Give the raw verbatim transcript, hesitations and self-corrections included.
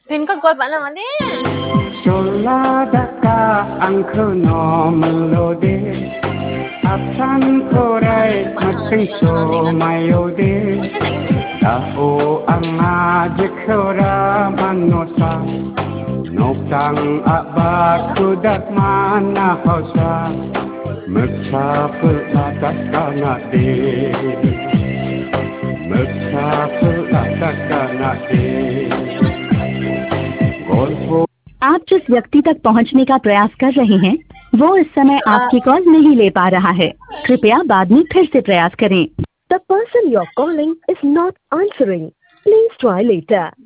Pinka-gold pa naman din. Solada ka ang kuno melodi Asan koray mating sumayodi Dao ang adik kora manosa Nokang abad kudat manahosa Magsapul latak ka na di Magsapul latak ka na di Golfo आप जिस व्यक्ति तक पहुंचने का प्रयास कर रहे हैं वो इस समय आपकी कॉल नहीं ले पा रहा है। कृपया बाद में फिर से प्रयास करें। The person you're calling is not answering. Please try later.